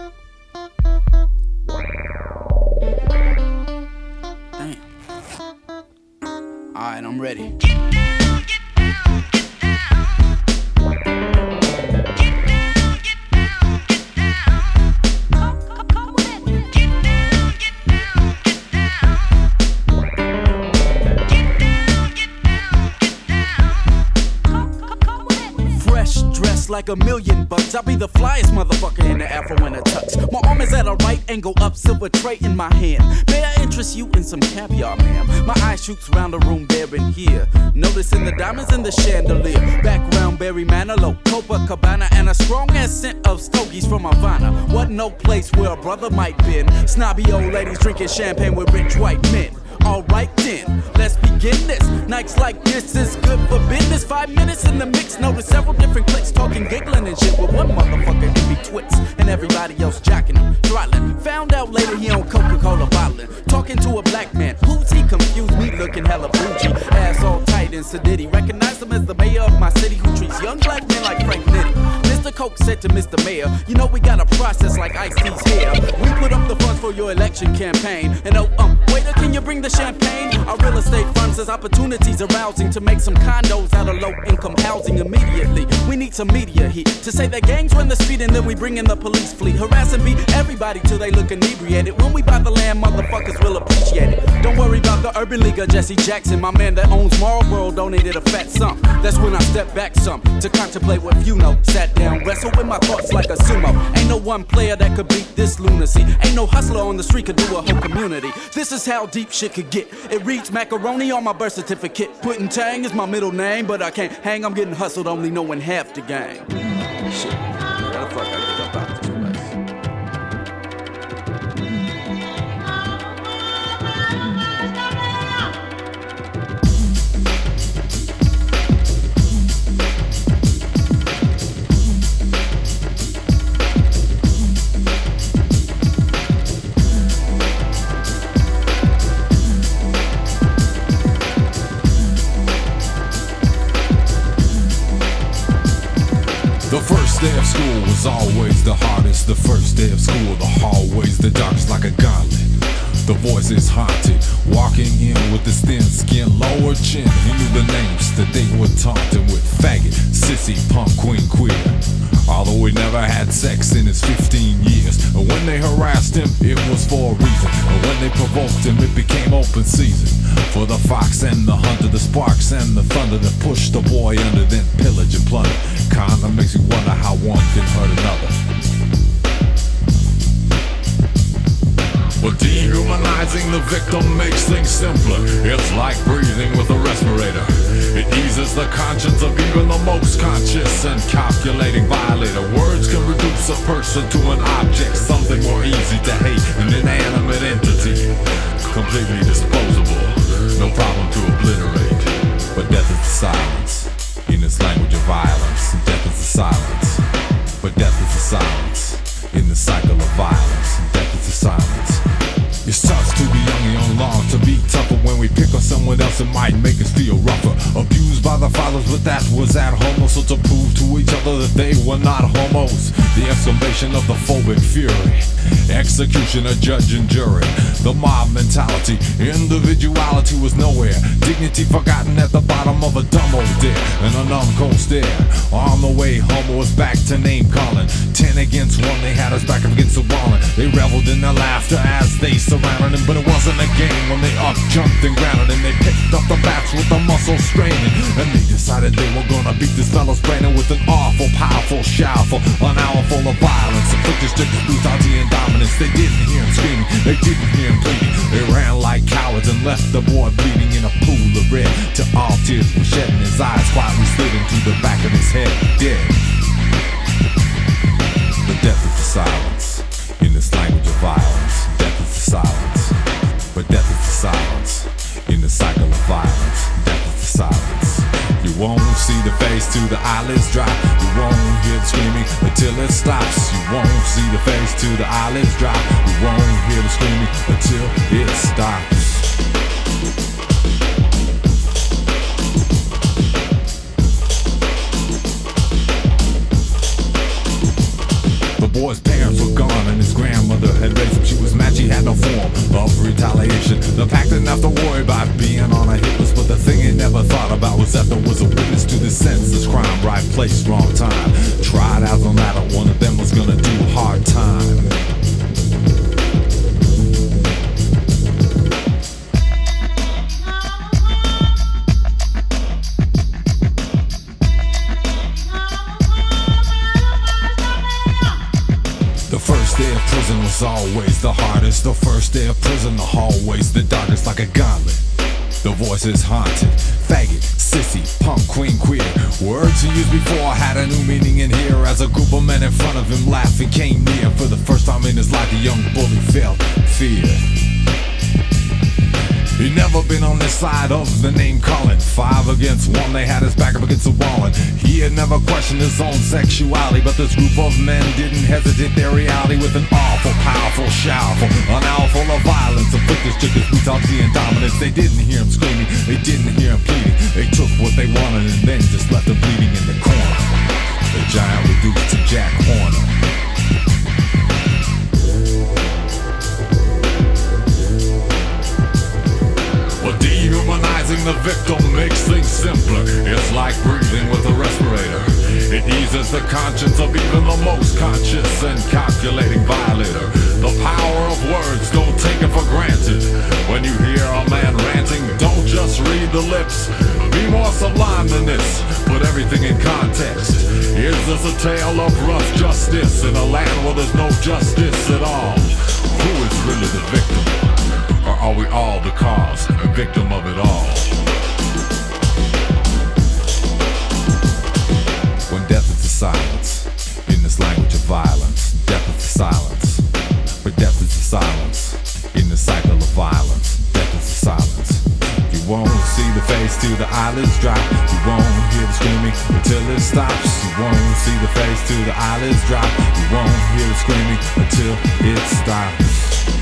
Speaker 14: Damn. Alright, I'm ready. Like a million bucks, I'll be the flyest motherfucker in the afro in a tux. My arm is at a right angle up, silver tray in my hand. May I interest you in some caviar, ma'am? My eye shoots round the room there and here, noticing the diamonds in the chandelier. Background Barry Manilow, Copacabana, and a strong ass scent of stogies from Havana. Wasn't no place where a brother might been. Snobby old ladies drinking champagne with rich white men. Alright then, let's begin this. Nights like this is good for business. Five minutes in the mix, notice several different clicks, talking, giggling and shit with one motherfucker in be twits and everybody else jacking him, throttling. Found out later he on Coca-Cola bottling. Talking to a black man, who's he? Confused me, looking hella bougie. Ass all tight and sedity. Recognize him as the mayor of my city who treats young black men like Frank Nitty. Mister Coke said to Mister Mayor, you know we got a process like Ice-T's hair. We put up the funds for your election campaign. And oh, um, waiter, can you bring the champagne? Our real estate fund says opportunities arousing to make some condos out of low-income housing immediately. We need some media heat to say that gangs run the street and then we bring in the police fleet. Harass and beat everybody till they look inebriated. When we buy the land, motherfuckers will appreciate it. Don't worry about the Urban League or Jesse Jackson. My man that owns Marlboro donated a fat sum. That's when I stepped back some to contemplate what you know. Sat down wrestle with my thoughts like a sumo. Ain't no one player that could beat this lunacy. Ain't no hustler on the street could do a whole community. This is how deep shit could get. It reads macaroni on my birth certificate. Putting Tang is my middle name, but I can't hang, I'm getting hustled, only knowing half the game. Shit, how the fuck I get up out this place?
Speaker 15: The first day of school was always the hardest. The first day of school, the hallways, the darkest like a gauntlet. The voices haunted, walking in with his thin skin, lower chin. He knew the names that they were taunting with: faggot, sissy, punk, queen, queer. Although he never had sex in his fifteen years. And when they harassed him, it was for a reason. And when they provoked him, it became open season. For the fox and the hunter, the sparks and the thunder that pushed the boy under, then pillage and plunder. Kinda makes you wonder how one can hurt another. But dehumanizing the victim makes things simpler. It's like breathing with a respirator. It eases the conscience of even the most conscious and calculating violator. Words can reduce a person to an object, something more easy to hate, an inanimate entity, completely disposable, no problem to obliterate. But death is the silence, in this language of violence. Death is the silence, but death is the silence, in the cycle of violence. Death is the silence. It sucks to be young and young, long to be tougher. When we pick on someone else, it might make us feel rougher. Abused by the fathers, but that was at home. So to prove to each other that they were not homos, the exclamation of the phobic fury, execution of judge and jury. The mob mentality, individuality was nowhere. Dignity forgotten at the bottom of a dumb old dare, and a numb cold stare. On the way home was back to name calling. Ten against one, they had us back up against the wall. They reveled in their laughter as they surrounded him, but it wasn't a game when they up jumped and grounded him. They picked up the bats with the muscle straining, and they decided they were gonna beat this fellow's brain with an awful, powerful, showerful, an hour full of violence. Afflicted strict brutality and dominance. They didn't hear him screaming, they didn't hear him bleeding. They ran like cowards and left the boy bleeding in a pool of red. Till all tears were shed and his eyes quietly slid into the back of his head, dead. But death is the silence, in this language of violence. Death is the silence, but death is the silence, in the cycle of violence. Death is the silence. You won't see the face till the eyelids drop. You won't hear the screaming until it stops. You won't see the face till the eyelids drop. You won't hear the screaming until it stops. The boy's parents were gone and his grandmother had raised him. She was mad, she had no form of retaliation. The pack didn't have to worry about being on a hit list, but the thing he never thought about was that there was a witness to this senseless crime. Right place, wrong time. Tried out no matter, one of them was gonna do hard time. The first day of prison was always the hardest. The first day of prison, the hallways, the darkest like a gauntlet. The voices haunted, faggot, sissy, punk, queen, queer. Words he used before had a new meaning in here. As a group of men in front of him laughing came near. For the first time in his life, the young bully felt fear. He'd never been on this side of the name calling. Five against one, they had his back up against the wall. And he had never questioned his own sexuality, but this group of men didn't hesitate their reality with an awful, powerful, showerful, an hour full of violence. Afflicted strict brutality and dominance. They didn't hear him screaming, they didn't hear him pleading. They took what they wanted and then just left him bleeding in the corner. The giant reduced to Jack Horner. But dehumanizing the victim makes things simpler. It's like breathing with a respirator. It eases the conscience of even the most conscious and calculating violator. The power of words, don't take it for granted. When you hear a man ranting, don't just read the lips. Be more sublime than this, put everything in context. His Is this a tale of rough justice in a land where there's no justice at all? Who is really the victim? Or are we all the cause and victim of it all? When death is the silence, in this language of violence, death is the silence. But death is the silence, in the cycle of violence, death is the silence. You won't see the face till the eyelids drop. You won't hear the screaming until it stops. You won't see the face till the eyelids drop. You won't hear the screaming until it stops.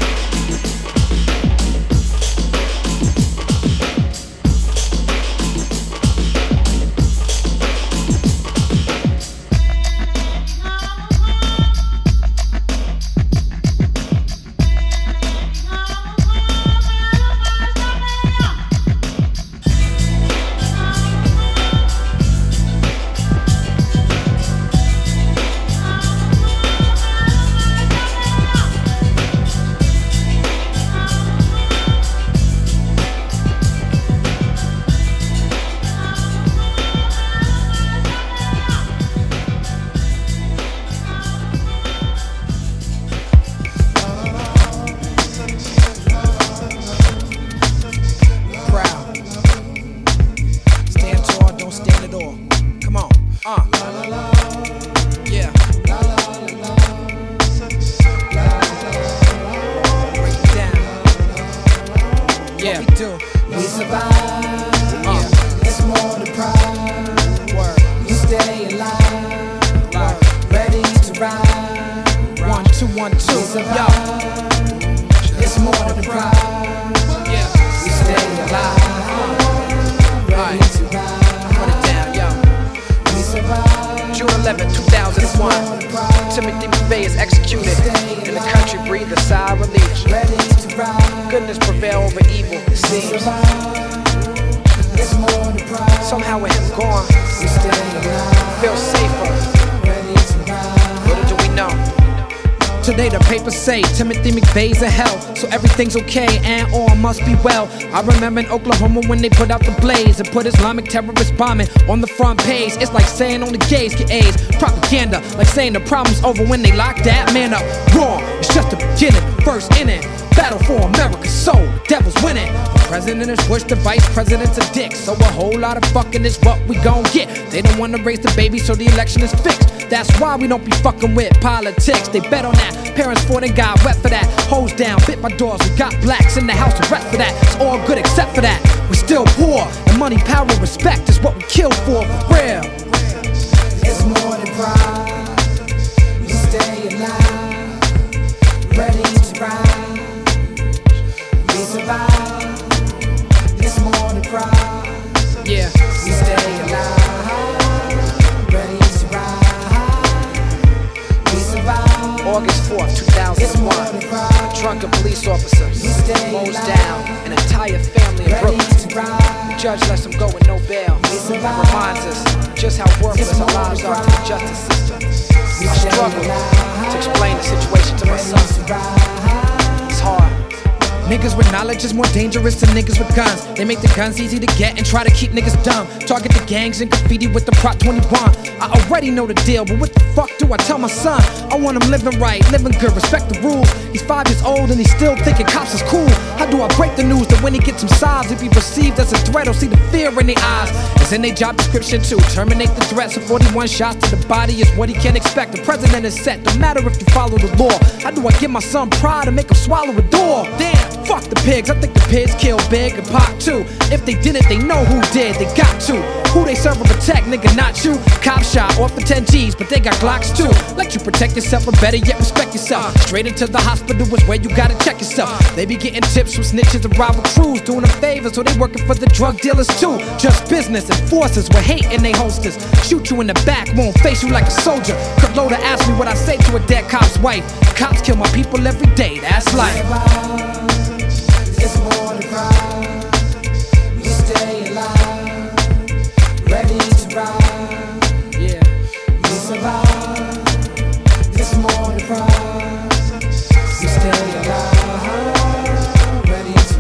Speaker 16: Timothy McVeigh's a hell, so everything's okay and all must be well. I remember in Oklahoma when they put out the blaze and put Islamic terrorist bombing on the front page. It's like saying only gays get A's. Propaganda, like saying the problem's over when they lock that man up. Wrong, it's just the beginning, first inning. Battle for America's soul, the devil's winning. The president is Bush, the vice president's a dick. So a whole lot of fucking is what we gon' get. They don't wanna raise the baby, so the election is fixed. That's why we don't be fucking with politics. They bet on that. Parents fought and got wet for that. Hose down, bit by doors. We got blacks in the house to rest for that. It's all good except for that. We still poor. And money, power, respect is what we kill for, for real.
Speaker 17: It's more than pride. We stay alive, ready to ride. We survive. It's more than pride.
Speaker 16: Yeah.
Speaker 17: We stay alive, ready to ride. We survive.
Speaker 16: August fourth, two thousand one. A drunken police officer mows down an entire family in Brooklyn. The judge lets him go with no bail. And reminds us just how worthless our lives are to the justice system. I struggle to explain the situation to my son. It's hard.
Speaker 18: Niggas with knowledge is more dangerous than niggas with guns. They make the guns easy to get and try to keep niggas dumb. Target the gangs and graffiti with the Prop twenty-one. I already know the deal, but what the fuck do I tell my son? I want him living right, living good, respect the rules. He's five years old and he's still thinking cops is cool. How do I break the news that when he gets some sides, he'll be perceived as a threat or see the fear in their eyes? It's in their job description too. Terminate the threats of forty-one shots to the body is what he can expect. The president is set, no matter if you follow the law. How do I give my son pride and make him swallow a door? Damn, fuck the pigs. I think the pigs killed Big and Pop too. If they didn't, they know who did. They got to. Who they serve and protect, nigga, not you. Cop shot off for ten G's, but they got Glocks too. Let you protect yourself, or better yet, respect yourself. Straight into the hospital is where you gotta check yourself. They be getting tips from snitches and rival crews, doing them favors, so they working for the drug dealers too. Just business enforcers with hate in they holsters. Shoot you in the back, won't face you like a soldier. Kurt Loder asked me what I say to a dead cop's wife. Cops kill my people every day, that's life.
Speaker 17: It's more than pride. We stay alive, ready to ride.
Speaker 16: Yeah.
Speaker 17: We survive. It's more than pride. We stay alive, ready to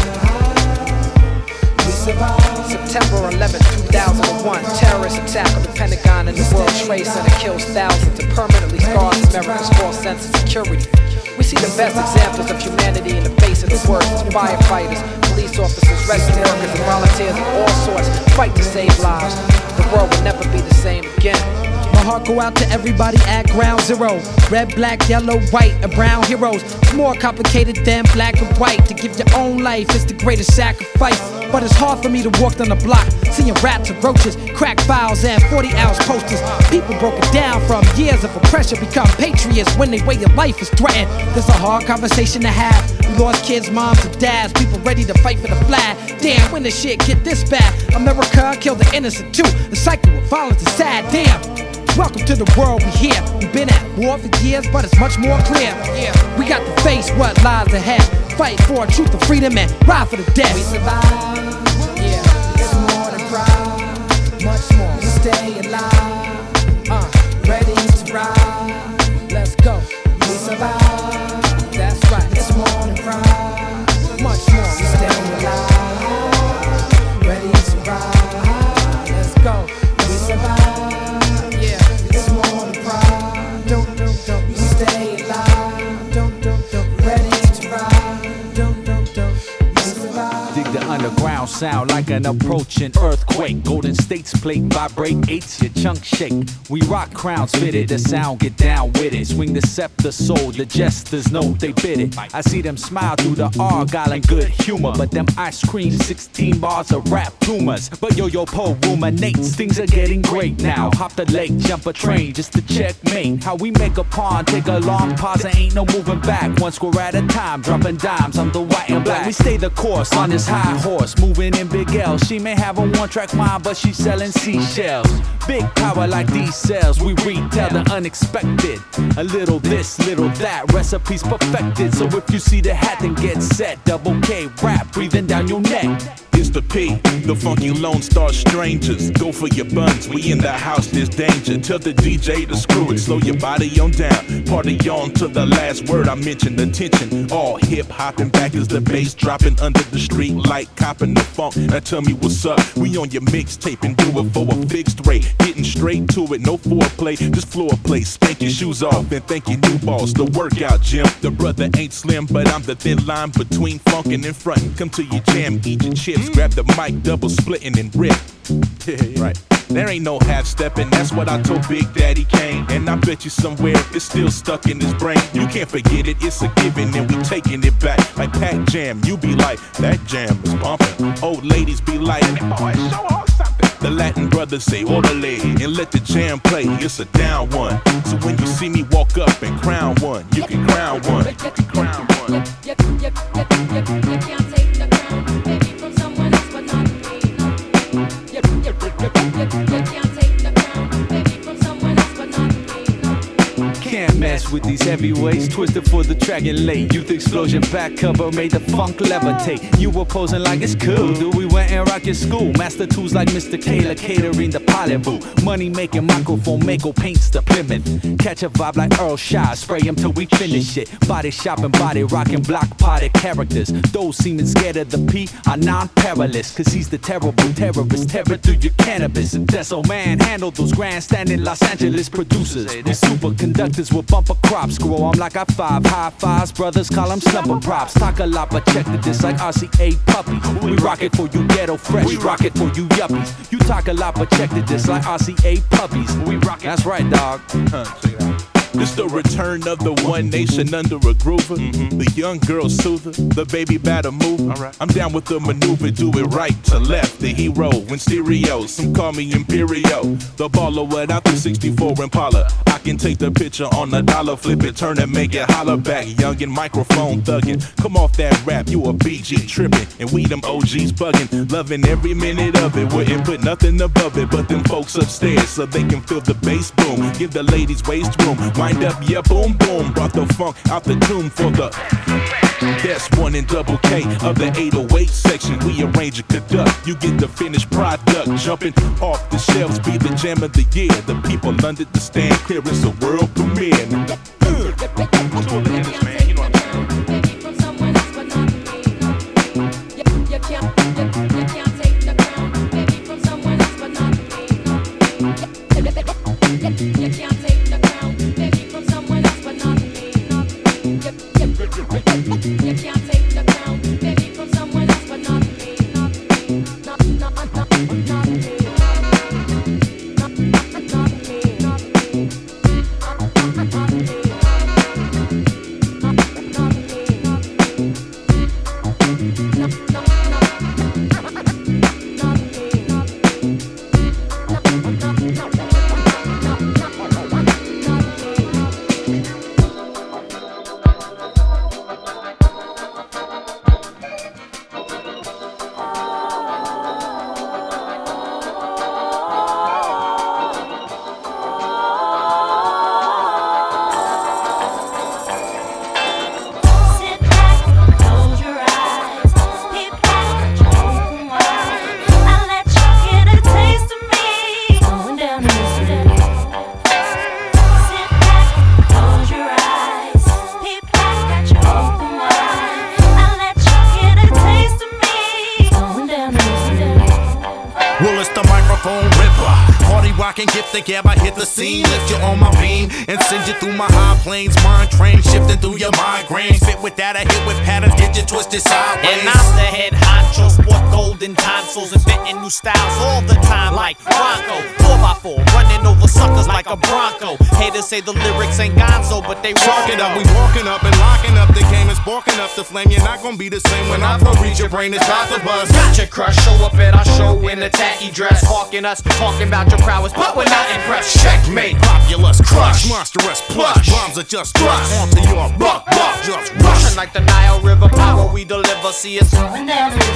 Speaker 17: ride. We survive.
Speaker 16: September eleventh, two thousand one. Terrorist attack on the Pentagon and the World Trade trace that kills thousands and permanently scars America's false sense of security. We see the best examples of humanity in the face of the worst as firefighters, police officers, rescue workers, and volunteers of all sorts fight to save lives. The world will never be the same again. My heart go out to everybody at ground zero. Red, black, yellow, white, and brown heroes. It's more complicated than black and white. To give your own life is the greatest sacrifice. But it's hard for me to walk down the block, seeing rats and roaches, crack files and forty ounce posters. People broken down from years of oppression become patriots when they way your life is threatened. There's a hard conversation to have. We lost kids, moms, and dads. People ready to fight for the flag. Damn, when the shit get this bad, America killed the innocent too. The cycle of violence is sad. Damn. Welcome to the world we here. We've been at war for years, but it's much more clear. Yeah, we got to face what lies ahead. Fight for truth and freedom and ride for the dead.
Speaker 17: We survive. Yeah, it's more than pride. Much more. We stay alive. Uh, ready to ride.
Speaker 16: Let's go.
Speaker 17: We survive.
Speaker 16: That's right.
Speaker 17: It's more than pride. Much more. We stay alive. Ready to ride.
Speaker 16: Let's go.
Speaker 17: We survive.
Speaker 19: Underground sound like an approaching earthquake. Golden State's plate vibrate, eights your chunk shake. We rock crowns fitted, the sound get down with it. Swing the scepter, soul, the jesters know they bid it. I see them smile through the argyle and good humor, but them ice cream sixteen bars of rap rumors. But yo-yo po ruminates, things are getting great now. Hop the lake, jump a train just to checkmate. How we make a pawn, take a long pause, and ain't no moving back. One score at a time, dropping dimes on the white and black. We stay the course on this high horse, moving in big L. She may have a one-track mind, but she's selling seashells. Big power like these cells, we retell the unexpected. A little this, little that, recipes perfected. So if you see the hat, then get set. Double K rap breathing down your neck.
Speaker 2: It's the P, the funky Lone Star Strangers. Go for your buns, we in the house, there's danger. Tell the D J to screw it, slow your body on down. Party on to the last word I mentioned, attention. All hip-hopping back as the bass dropping under the street light, copping the funk. Now tell me what's up, we on your mixtape and do it for a fixed rate. Getting straight to it, no foreplay, just floor play. Skank your shoes off and thank your new boss, the workout gym. The brother ain't slim, but I'm the thin line between funkin' and frontin'. Come to your jam, eat your chips, grab the mic, double splitting and rip. Right. There ain't no half stepping, that's what I told Big Daddy Kane. And I bet you somewhere it's still stuck in his brain. You can't forget it, it's a given, and we taking it back. Like Pac Jam, you be like, that jam is bumping. Old ladies be like, boy, show off something. The Latin brothers say, orderly, and let the jam play, it's a down one. So when you see me walk up and crown one, you can crown one, you can crown one.
Speaker 3: You can't take the crown, baby, from someone else, but not me. You can't take the crown, baby, from someone else, but not me.
Speaker 19: Can't mess with these heavyweights, twisted for the track and late. Youth explosion back cover made the funk levitate. You were posing like it's cool, dude. We went and rock your school. Master tools like Mister Kayla catering the Polyboo. Money making microphone Mako paints the Plymouth. Catch a vibe like Earl Shy, spray him till we finish it. Body shopping, body rocking, block potted characters. Those seeming scared of the P are non-perilous, cause he's the terrible terrorist, terror through your cannabis. And that's old man handle those grandstanding Los Angeles producers. We superconductors with bumper crops, grow on like I five high fives. Brothers call them slumber props. Talk a lot, but check the disc like R C A puppies. We rock it for you ghetto fresh, we rock it for you yuppies. You talk a lot, but check the disc like R C A puppies. We rock it. That's right, dog.
Speaker 2: Huh, check it out. It's the return of the one nation under a groover. Mm-hmm. The young girl soother, the baby batter mover. Right. I'm down with the maneuver, do it right to left. The hero in stereo, some call me Imperio. The baller without the sixty-four Impala. I can take the picture on a dollar, flip it, turn and make it holler back. Youngin' microphone thuggin'. Come off that rap, you a B G trippin'. And we them O Gs buggin'. Loving every minute of it, wouldn't put nothing above it. But them folks upstairs so they can feel the bass boom. Give the ladies waist room. Wind up, yeah, boom, boom. Brought the funk out the tomb for the best one in double K of the eight oh eight section. We arrange a conduct. You get the finished product. Jumping off the shelves, be the jam of the year. The people under the stand clear, it's a world premiere.
Speaker 20: rockin' gift the gab, I hit the scene. Lift you on my beam and send you through my high planes. Mind train shifting through your migraine. Fit with that, I hit with patterns, get you twisted sideways.
Speaker 21: And I'm the head honcho, sport golden tonsils, inventing new styles all the time like Bronco. four by four, running over suckers like a Bronco. Haters say the lyrics ain't gonzo, but they
Speaker 20: walk it up. We walking up and locking up the game and sparking up the flame. You're not gonna be the same when I reach your brain. It's about to bust.
Speaker 21: Got your crush, show up at our show in a tacky dress, hawking us, talking about your prowess, but we're not impressed. Checkmate,
Speaker 20: populous, crush, monstrous, plush. Bombs are just thrust onto your buck, buck, just rush.
Speaker 21: Like the Nile River, power we deliver. See us going down the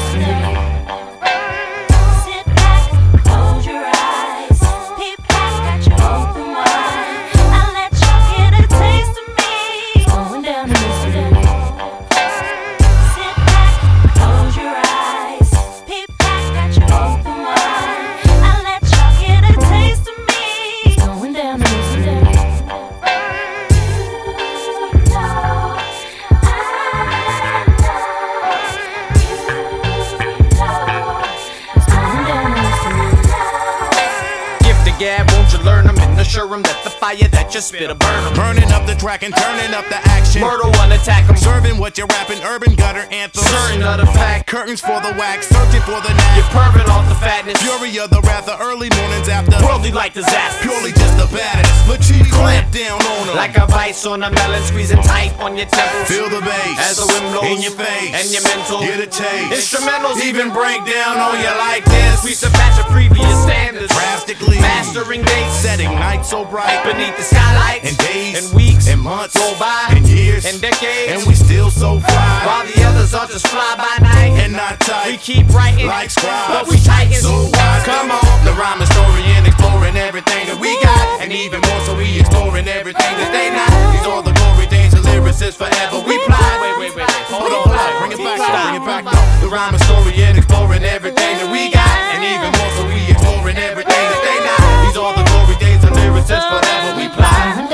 Speaker 22: Sit back, close your eyes, peep back at your open wide. I'll let you get a taste of me. Going down the Mississippi. Sit back, close your eyes, peep back at your open wide. I'll let you get a taste of me. Going down the Mississippi.
Speaker 21: Gab, won't you learn them and assure them that the fire that you spit will burn them.
Speaker 20: Burning up the track and turning up the action.
Speaker 21: Murder one, attack them.
Speaker 20: Serving what you're rapping, urban gutter anthems.
Speaker 21: Certain of the fact.
Speaker 20: Curtains for the wax, searching for the knack.
Speaker 21: You're pervert off the fatness.
Speaker 20: Fury of the wrath, the early mornings after.
Speaker 21: Worldly like disaster.
Speaker 20: Purely just the baddest. Lachief clamp down on them.
Speaker 21: Like a vice on a melon, squeezing tight on your temples.
Speaker 20: Feel the bass.
Speaker 21: As the wind blows
Speaker 20: in your face.
Speaker 21: And your mental.
Speaker 20: Get a taste.
Speaker 21: Instrumentals
Speaker 20: even break down on you like this.
Speaker 21: We surpass your previous standards.
Speaker 20: Drastically.
Speaker 21: Mastering dates.
Speaker 20: Setting nights so bright.
Speaker 21: Beneath the skylights.
Speaker 20: And days.
Speaker 21: And weeks.
Speaker 20: And months.
Speaker 21: Go by.
Speaker 20: And years.
Speaker 21: And decades.
Speaker 20: And we still so fly.
Speaker 21: While the others are just fly by night.
Speaker 20: And not tight.
Speaker 21: We keep writing.
Speaker 20: Like scribes.
Speaker 21: But we tighten.
Speaker 20: So wise.
Speaker 21: Come on.
Speaker 20: The rhyme historian exploring everything that we got. And even more so we exploring everything that they not. These are the glory days of lyricists forever. We fly.
Speaker 21: Wait, wait, wait, wait. Hold
Speaker 20: Hold
Speaker 21: on.
Speaker 20: on. Bring it back. Bring it back. The rhyme historian exploring everything that we got. And even more so we exploring everything that they not. These are the glory days of lyricists forever. We fly.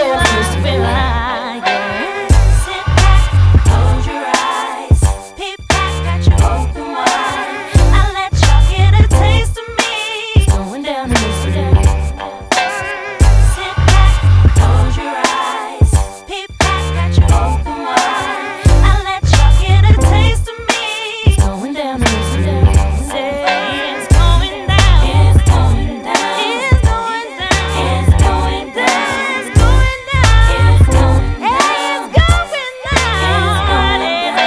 Speaker 22: Sit back, close your eyes, peep back at your open wide. I'll let you get a taste of me. Going down the Mississippi. Sit back, close your eyes, peep back at your open wide. I'll let you get a taste of me. Going down the Mississippi. Say it's going down. It's going down. It's going down. It's going down. It's going down. It's going down. It's going down.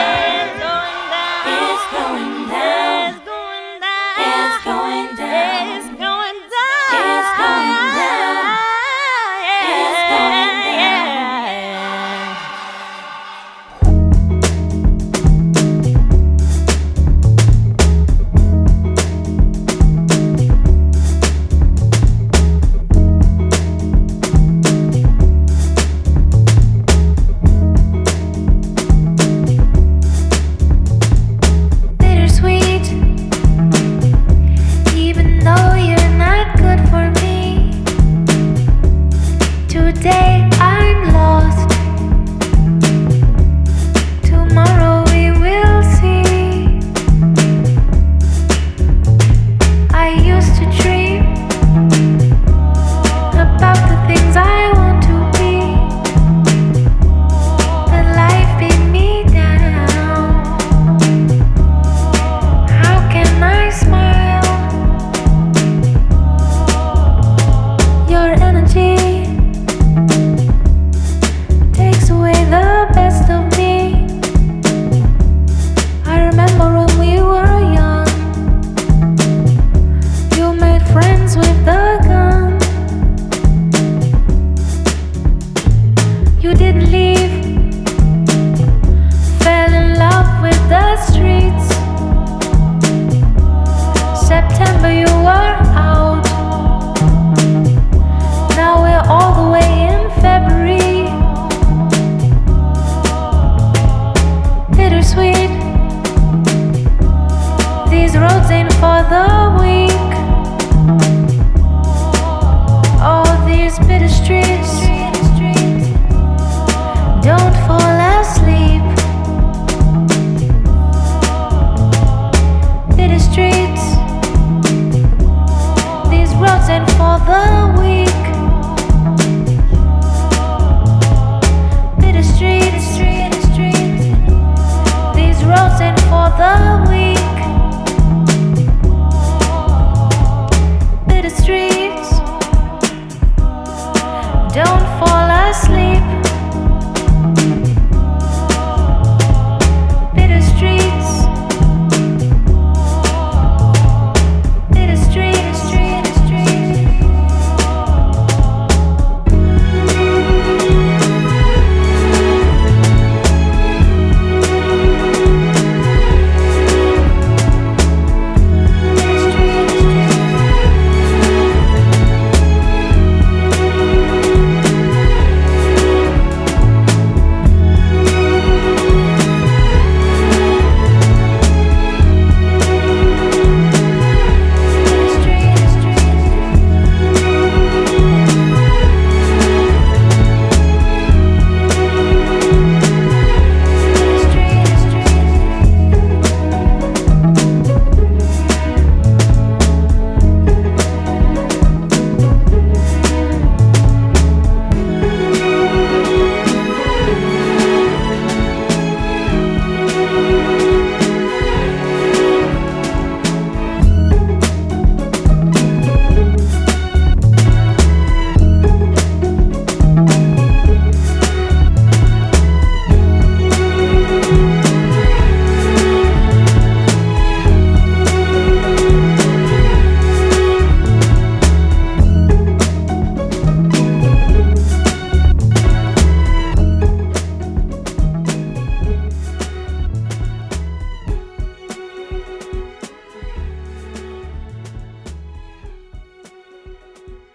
Speaker 22: It's going down. It's going down. It's going down. It's going down. It's going down. It's going down. It's going down. Bittersweet, even though you're not good for me. Today I'm lost. Tomorrow we will see. I used to dream about the things I want to be, but life beat me down. How can I smile? Your energy takes away the best of me. I remember when we were young, you made friends with the gun. You didn't leave